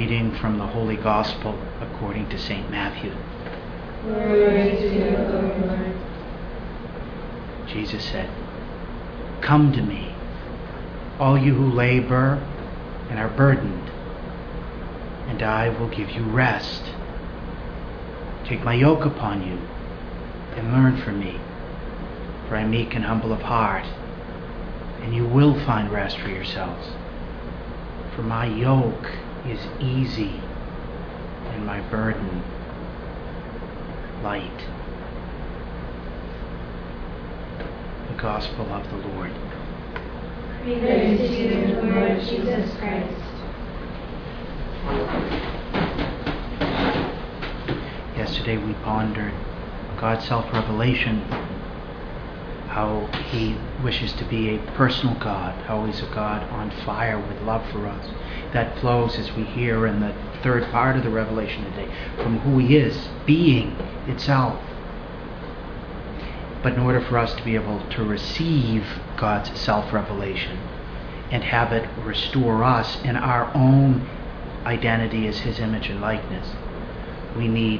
reading from the Holy Gospel according to St. Matthew. Glory to you, O Lord. Jesus said, "Come to me, all you who labor and are burdened, and I will give you rest. Take my yoke upon you and learn from me, for I am meek and humble of heart, and you will find rest for yourselves. For my yoke is easy and my burden light." The Gospel of the Lord. Praise to you, Lord Jesus Christ. Yesterday we pondered God's self-revelation, how He wishes to be a personal God, how He's a God on fire with love for us. That flows, as we hear in the third part of the Revelation today, from who He is, being itself. But in order for us to be able to receive God's self-revelation and have it restore us in our own identity as His image and likeness, we need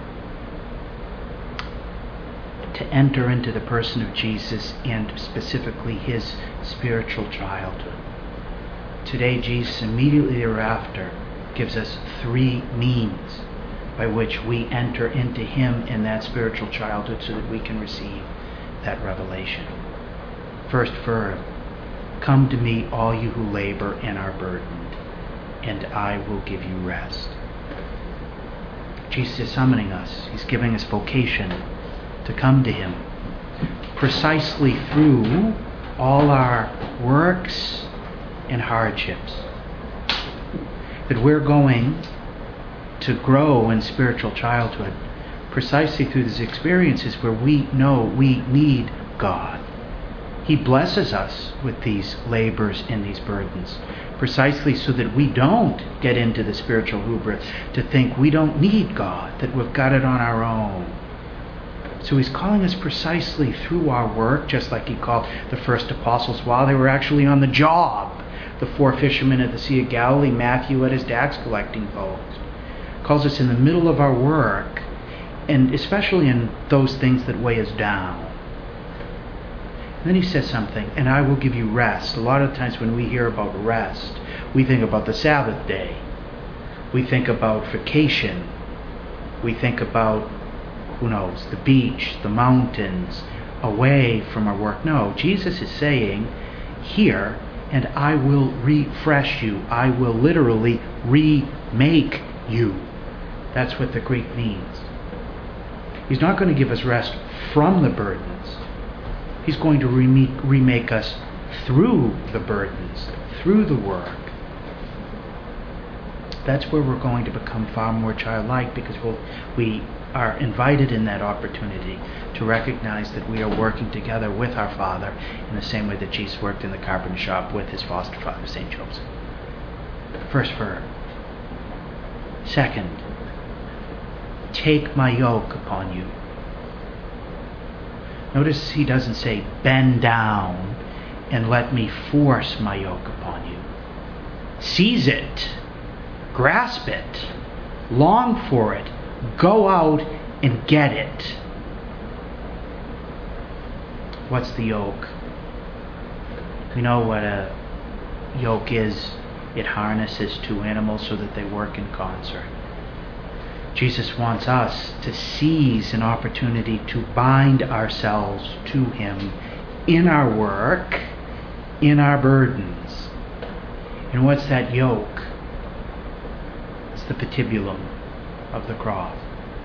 to enter into the person of Jesus and specifically His spiritual childhood. Today, Jesus immediately thereafter gives us three means by which we enter into Him in that spiritual childhood so that we can receive that revelation. First verb, "Come to me, all you who labor and are burdened, and I will give you rest." Jesus is summoning us. He's giving us vocation to come to Him precisely through all our works and hardships. That we're going to grow in spiritual childhood precisely through these experiences where we know we need God. He blesses us with these labors and these burdens precisely so that we don't get into the spiritual hubris to think we don't need God, that we've got it on our own. So He's calling us precisely through our work, just like He called the first apostles while they were actually on the job. The 4 fishermen at the Sea of Galilee, Matthew at his tax collecting post. Calls us in the middle of our work, and especially in those things that weigh us down. And then He says something, "And I will give you rest." A lot of times when we hear about rest, we think about the Sabbath day. We think about vacation. We think about, who knows, the beach, the mountains, away from our work. No, Jesus is saying here, "And I will refresh you." I will literally remake you. That's what the Greek means. He's not going to give us rest from the burdens. He's going to remake us through the burdens, through the work. That's where we're going to become far more childlike, because we are invited in that opportunity to recognize that we are working together with our Father in the same way that Jesus worked in the carpenter shop with His foster father, St. Joseph. First verb. Second, "Take my yoke upon you." Notice He doesn't say, "Bend down and let me force my yoke upon you." Seize it. Grasp it. Long for it. Go out and get it. What's the yoke? We know what a yoke is. It harnesses two animals so that they work in concert. Jesus wants us to seize an opportunity to bind ourselves to Him in our work, in our burdens. And what's that yoke? It's the patibulum of the cross.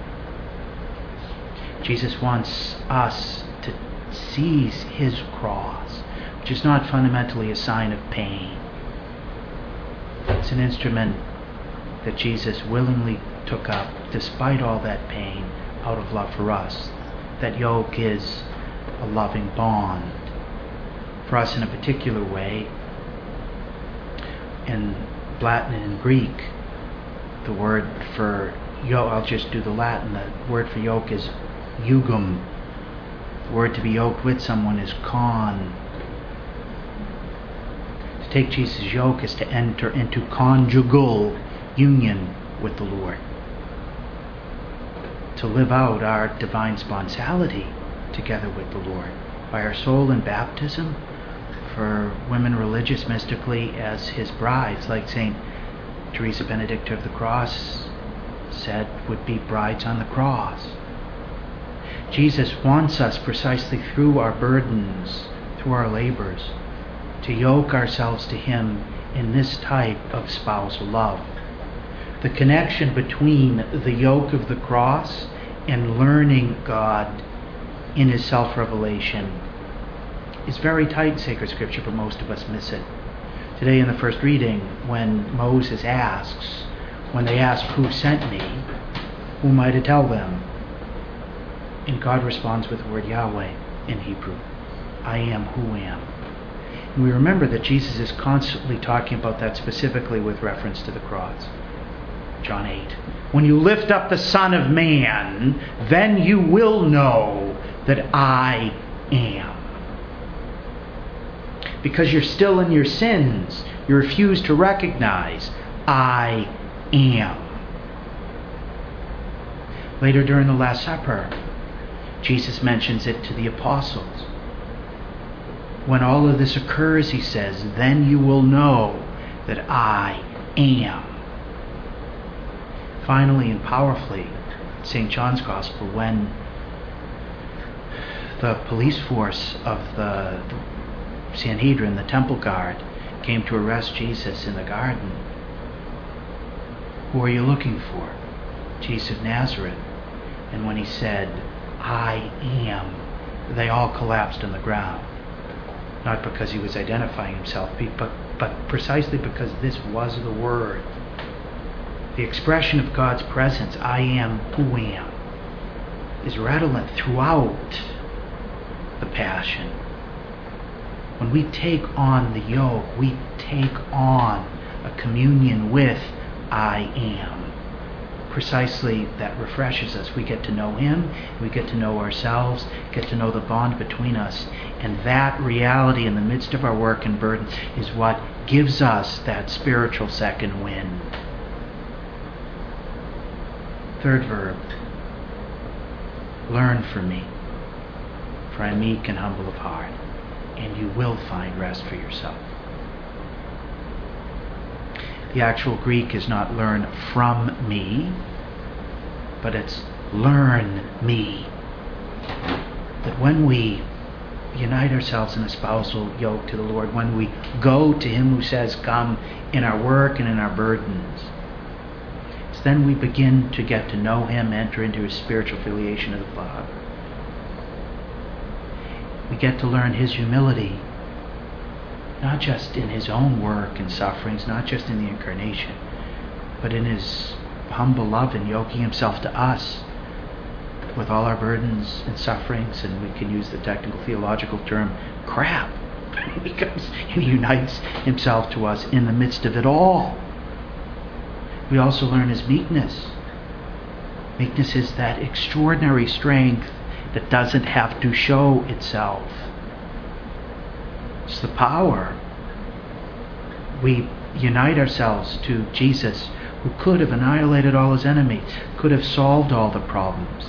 Jesus wants us to seize His cross, which is not fundamentally a sign of pain. It's an instrument that Jesus willingly took up, despite all that pain, out of love for us. That yoke is a loving bond for us in a particular way. In Latin and in Greek, the word for yoke, I'll just do the Latin, the word for yoke is jugum. The word to be yoked with someone is con. To take Jesus' yoke is to enter into conjugal union with the Lord, to live out our divine sponsality together with the Lord by our soul in baptism, for women religious mystically as his brides, like St. Teresa Benedicta of the Cross said, would be brides on the cross. Jesus wants us precisely through our burdens, through our labors, to yoke ourselves to him in this type of spousal love. The connection between the yoke of the cross and learning God in his self-revelation is very tight in sacred scripture, but most of us miss it. Today in the first reading, when Moses asks, when they ask, who sent me, who am I to tell them? And God responds with the word Yahweh in Hebrew. I am who am. And we remember that Jesus is constantly talking about that specifically with reference to the cross. John 8. When you lift up the Son of Man, then you will know that I am. Because you're still in your sins, you refuse to recognize I am. Later during the Last Supper, Jesus mentions it to the apostles. When all of this occurs, he says, then you will know that I am. Finally and powerfully, St. John's Gospel, when the police force of the Sanhedrin, the temple guard, came to arrest Jesus in the garden, who are you looking for? Jesus of Nazareth. And when he said, I am, they all collapsed on the ground. Not because he was identifying himself, but precisely because this was the word. The expression of God's presence, I am who am, is redolent throughout the Passion. When we take on the yoke, we take on a communion with I am. Precisely, that refreshes us. We get to know him, we get to know ourselves, get to know the bond between us, and that reality in the midst of our work and burden is what gives us that spiritual second wind. Third verb, learn from me, for I am meek and humble of heart, and you will find rest for yourself. The actual Greek is not learn from me, but it's learn me. That when we unite ourselves in a spousal yoke to the Lord, when we go to him who says, come in our work and in our burdens, it's then we begin to get to know him, enter into his spiritual filiation of the Father. We get to learn his humility, not just in his own work and sufferings, not just in the incarnation, but in his humble love and yoking himself to us with all our burdens and sufferings, and we can use the technical theological term, crap, because he unites himself to us in the midst of it all. We also learn his meekness. Meekness is that extraordinary strength that doesn't have to show itself. It's the power. We unite ourselves to Jesus, who could have annihilated all his enemies, could have solved all the problems,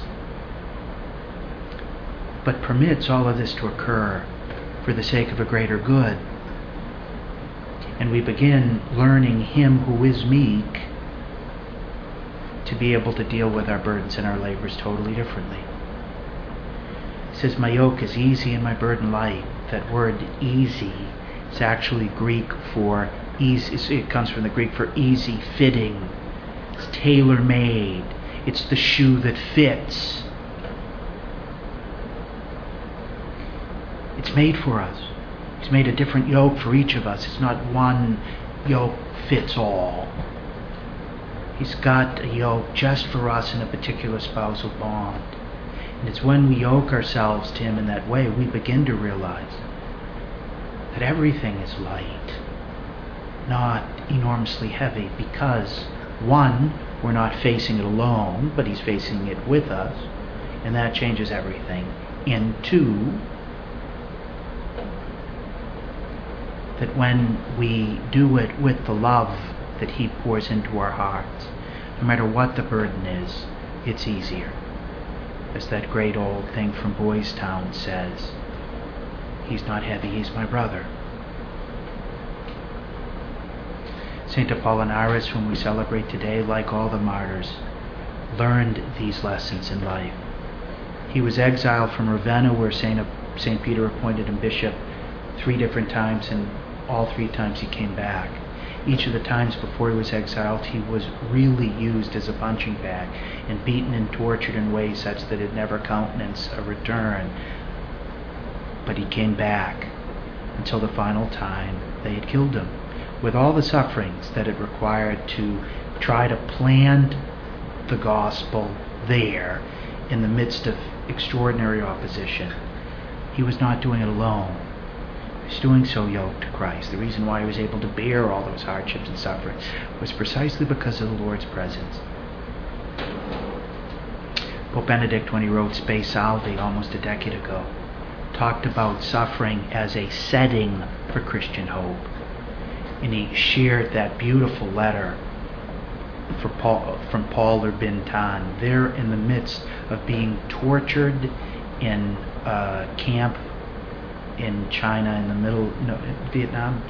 but permits all of this to occur for the sake of a greater good. And we begin learning him who is meek to be able to deal with our burdens and our labors totally differently. He says, my yoke is easy and my burden light. That word easy is actually Greek for easy. It comes from the Greek for easy fitting. It's tailor-made. It's the shoe that fits. It's made for us. He's made a different yoke for each of us. It's not one yoke fits all. He's got a yoke just for us in a particular spousal bond. And it's when we yoke ourselves to him in that way, we begin to realize that everything is light, not enormously heavy, because one, we're not facing it alone, but he's facing it with us, and that changes everything. And two, that when we do it with the love that he pours into our hearts. No matter what the burden is, it's easier. As that great old thing from Boys Town says, he's not heavy, he's my brother. St. Apollinaris, whom we celebrate today, like all the martyrs, learned these lessons in life. He was exiled from Ravenna, where St. Peter appointed him bishop 3 different times, and all 3 times he came back. Each of the times before he was exiled, he was really used as a punching bag and beaten and tortured in ways such that it never countenanced a return. But he came back until the final time they had killed him, with all the sufferings that it required to try to plant the gospel there in the midst of extraordinary opposition. He was not doing it alone. He was doing so yoked to Christ. The reason why he was able to bear all those hardships and sufferings was precisely because of the Lord's presence. Pope Benedict, when he wrote Spe Salvi almost a decade ago, talked about suffering as a setting for Christian hope. And he shared that beautiful letter from Paul Urbintan, there in the midst of being tortured in a camp in China, in the middle, Vietnam,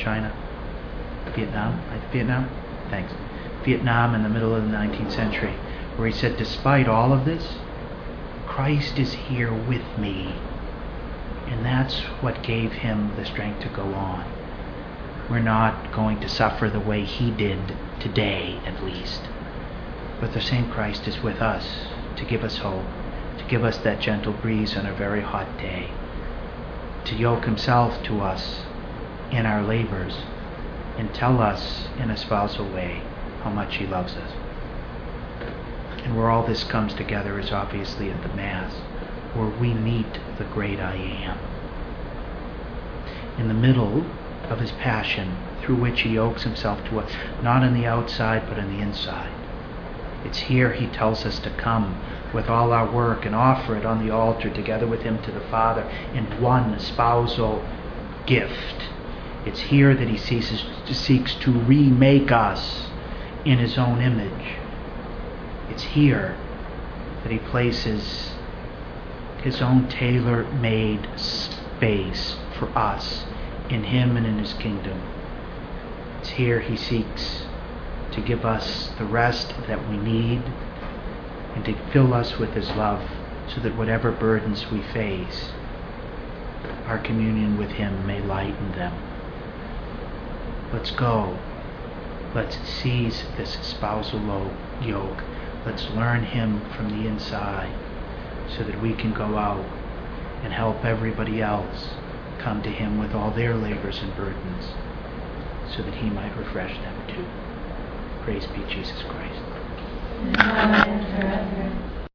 in the middle of the 19th century, where he said, despite all of this, Christ is here with me. And that's what gave him the strength to go on. We're not going to suffer the way he did today, at least. But the same Christ is with us to give us hope, to give us that gentle breeze on a very hot day, to yoke himself to us in our labors and tell us in a spousal way how much he loves us. And where all this comes together is obviously at the Mass, where we meet the great I Am. In the middle of his passion, through which he yokes himself to us, not on the outside but on the inside. It's here he tells us to come with all our work and offer it on the altar together with him to the Father in one spousal gift. It's here that he seeks to remake us in his own image. It's here that he places his own tailor-made space for us in him and in his kingdom. It's here he seeks to give us the rest that we need and to fill us with his love, so that whatever burdens we face, our communion with him may lighten them. Let's go. Let's seize this spousal yoke. Let's learn him from the inside, so that we can go out and help everybody else come to him with all their labors and burdens, so that he might refresh them too. Praise be Jesus Christ. Now and forever.